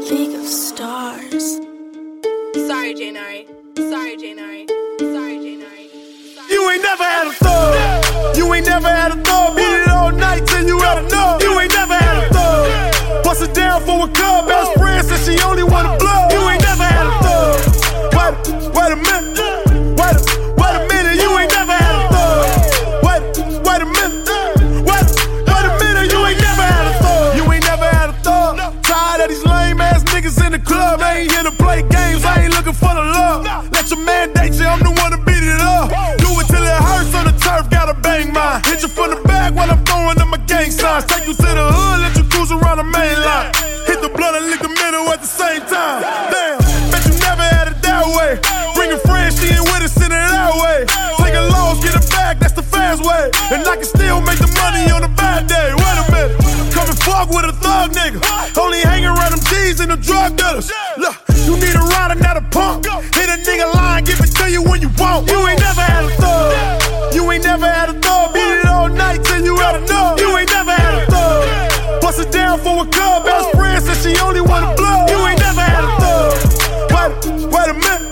League of Stars. Sorry, Janari. Sorry, Janari. Sorry, Janari. You ain't never had a thug. You ain't never had a thug. Beat it all night till you had enough. You ain't never had a thug. Bust it down for a cub. Best friend said she only wanna blow. You ain't never had a thug. Wait a minute. Wait a minute. You ain't never had a thug. Wait a minute. Wait a minute. You ain't never had a thug. You ain't never had a thug. Tired of these lame ass niggas in the club. They ain't here to play games. I ain't looking for the love. Let your man date you. I'm the one to beat it up. Do it till it hurts on the turf. Gotta bang mine. Hit you from the back while I'm throwing up my gang signs. Take you to the hood. Let you cruise around the main line. Hit the blunt and lick the middle at the same time. Damn, bet you never had it that way. Bring a friend, she ain't with it, send it that way. Take a loss, get it back, that's the fast way. And I can still make the money on a bad day. Wait a minute, come and fuck with a thug nigga. Only hang around them G's and the drug dealers. Look, you need a rider, not a punk. Hit a nigga line, give it to you when you want. You ain't never had a thug. You ain't never had a thug. Beat it all night till you had enough. You ain't never had a thug. Bust it down for a cub. Best friend said she only wanna blow. You ain't never had a thug. Wait a minute.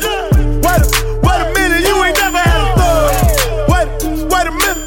Wait a minute. You ain't never had a thug. Wait a minute.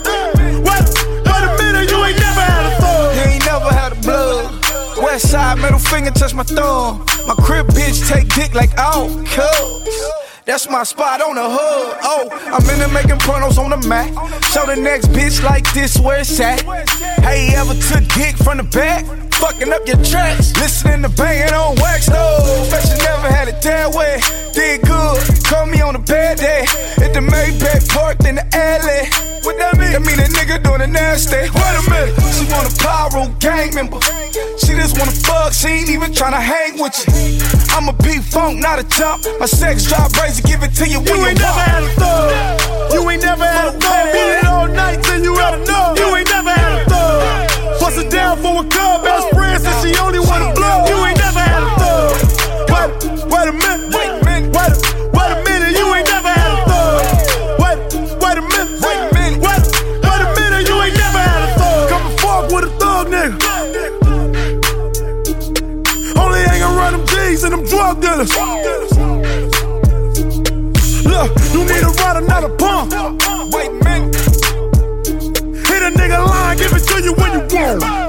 Wait a minute. You ain't never had a thug. You ain't never had a blood. West side, middle finger, touch my thumb. My crib bitch take dick like cuz. That's my spot on the hood. Oh, I'm in there making pornos on the mat. Show the next bitch like this where it's at. Hey, ever took dick from the back? Fucking up your tracks. Listening to banging on wax though. Bet you never had it that way. Did good. Call me on a bad day. At the Maybach parked in the alley. What that mean? That mean a nigga doing a nasty. Wait a minute. She want a pyro gang member. She just wanna fuck. She ain't even tryna hang with you. I'm a P-Funk, not a chump. My sex drive crazy. Give it to you when you ain't never had a thug. You ain't never had a thug. Beat it all night till you had enough. You ain't never had a thug. Bust it down for a cub. Best friend said she only wanna blow. You ain't never had a thug. Wait a minute. Wait a minute. You ain't never had a thug. Wait a minute. Wait a minute. You ain't never had a thug. Come and fuck with a thug nigga. Only hang around them G's and them drug dealers. Look, you need a rider, not a pump. Wait a minute. Hit a nigga line, give it to you when you want.